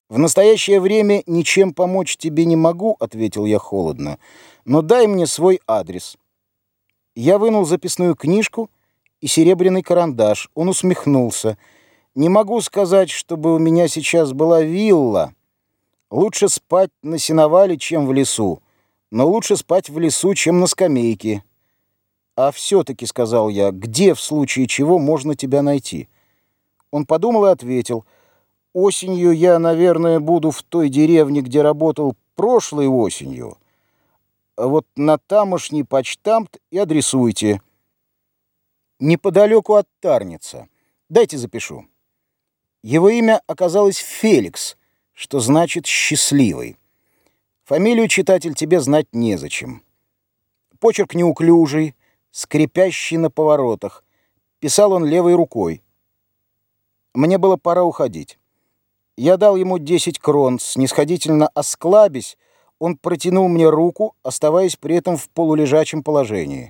«В настоящее время ничем помочь тебе не могу», — ответил я холодно, «но дай мне свой адрес». Я вынул записную книжку и серебряный карандаш. Он усмехнулся. «Не могу сказать, чтобы у меня сейчас была вилла. Лучше спать на сеновале, чем в лесу, но лучше спать в лесу, чем на скамейке». «А все-таки, — сказал я, — где в случае чего можно тебя найти?» Он подумал и ответил: «Осенью я, наверное, буду в той деревне, где работал прошлой осенью. Вот на тамошний почтамт и адресуйте. Неподалеку от Тарница. Дайте запишу». Его имя оказалось Феликс, что значит «счастливый». Фамилию, читатель, тебе знать незачем. Почерк неуклюжий, скрипящий на поворотах. Писал он левой рукой. Мне было пора уходить. Я дал ему 10 крон, снисходительно осклабясь, он протянул мне руку, оставаясь при этом в полулежачем положении.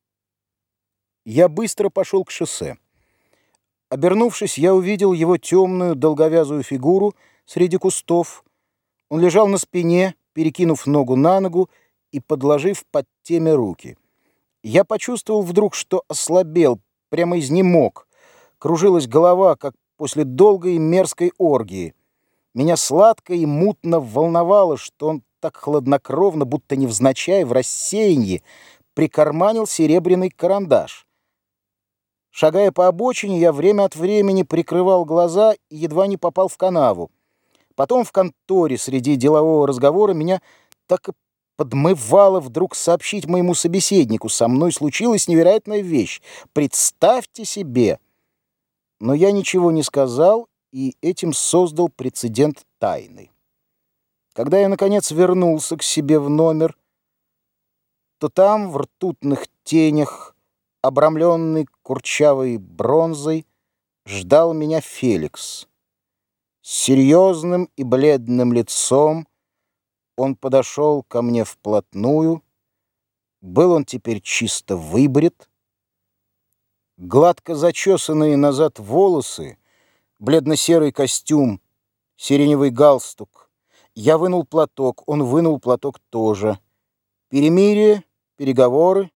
Я быстро пошел к шоссе. Обернувшись, я увидел его темную долговязую фигуру среди кустов. Он лежал на спине, перекинув ногу на ногу и подложив под темя руки. Я почувствовал вдруг, что ослабел, прямо изнемог. Кружилась голова, как после долгой и мерзкой оргии. Меня сладко и мутно волновало, что он так хладнокровно, будто невзначай, в рассеянии, прикарманил серебряный карандаш. Шагая по обочине, я время от времени прикрывал глаза и едва не попал в канаву. Потом в конторе среди делового разговора меня так и подмывало вдруг сообщить моему собеседнику: со мной случилась невероятная вещь. Представьте себе! Но я ничего не сказал и этим создал прецедент тайны. Когда я, наконец, вернулся к себе в номер, то там, в ртутных тенях, обрамленный курчавой бронзой, ждал меня Феликс. С серьезным и бледным лицом он подошел ко мне вплотную. Был он теперь чисто выбрит. Гладко зачесанные назад волосы, бледно-серый костюм, сиреневый галстук. Я вынул платок, он вынул платок тоже. Перемирие, переговоры,